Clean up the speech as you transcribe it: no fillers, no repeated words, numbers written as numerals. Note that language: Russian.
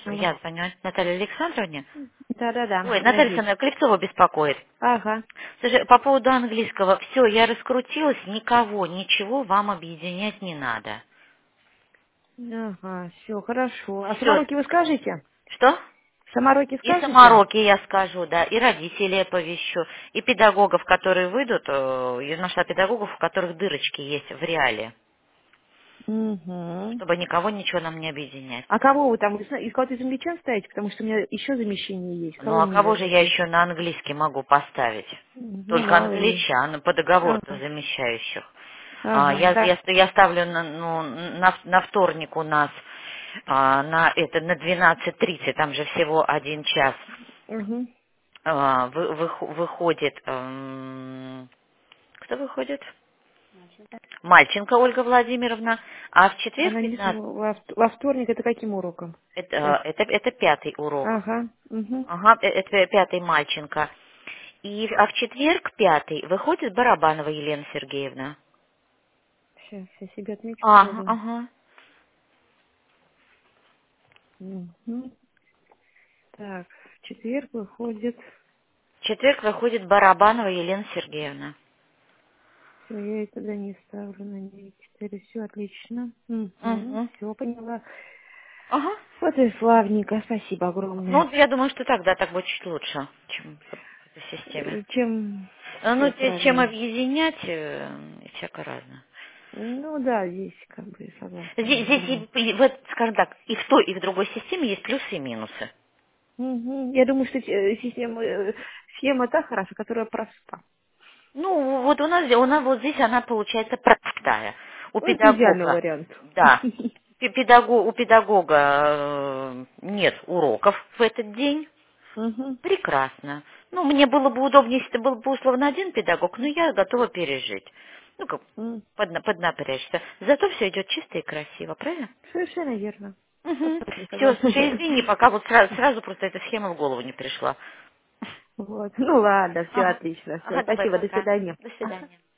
Алло. Я звоню Наталье Александровне. Да-да-да, Ой, я Наталья здесь. Александровна, Клепцова беспокоит. Ага. Слушай, по поводу английского, все, я раскрутилась, никого, ничего вам объединять не надо. Ага, все, хорошо. А Все. самороки вы скажете? Что? Самороки И скажете? самороки я скажу, да, и родителей оповещу, и педагогов, которые выйдут, я нашла педагогов, у которых дырочки есть в реале, Угу. чтобы никого ничего нам не объединять. А кого вы там? Из кого-то из англичан ставите? Потому что у меня еще замещение есть. Ну Кого а мне кого же я дадите? еще на английский могу поставить? Ну, Только мало ли. англичан по договору Ага. замещающих. Ага, да. Я ставлю на вторник у нас на 12:30, там же всего 1 час, Угу. выходит, кто выходит? Мальченко Ольга Владимировна, а в четверг Она не 15, во вторник это каким уроком? Сейчас. это пятый урок. Ага. Угу. Ага, это пятый Мальченко. А в четверг пятый выходит Барабанова Елена Сергеевна. Сейчас я себе отмечу Ага, сразу. ага. Угу. Так, в четверг выходит. В четверг выходит Барабанова Елена Сергеевна. Все, я это туда не ставлю на 9-4. Все отлично. Угу. Угу. Все, поняла. Ага. Вот и славненько. Спасибо огромное. Ну, я думаю, что тогда так будет чуть лучше, чем в этой системе. Чем Ну, все чем правильно. объединять, всяко разное. Ну да, здесь как бы согласна, Здесь, да. здесь вот, скажем так, и в той, и в другой системе есть плюсы и минусы. Мгм. Я думаю, что система, схема та хороша, которая проста. Ну, вот у нас вот здесь она получается простая. У Ну, это идеальный педагога, вариант. да, у педагога нет уроков в этот день. Мгм. Прекрасно. Ну, мне было бы удобнее, если это был бы условно один педагог, но я готова пережить. Ну, как М. поднапрячься. Зато все идет чисто и красиво, правильно? Совершенно верно. Угу. Абсолютно Все, слушай, согласна. извини, пока вот сразу просто эта схема в голову не пришла. Вот. Ну ладно, все Ага. отлично. Все, Ага, давай, спасибо, до пока. свидания. До Ага. свидания.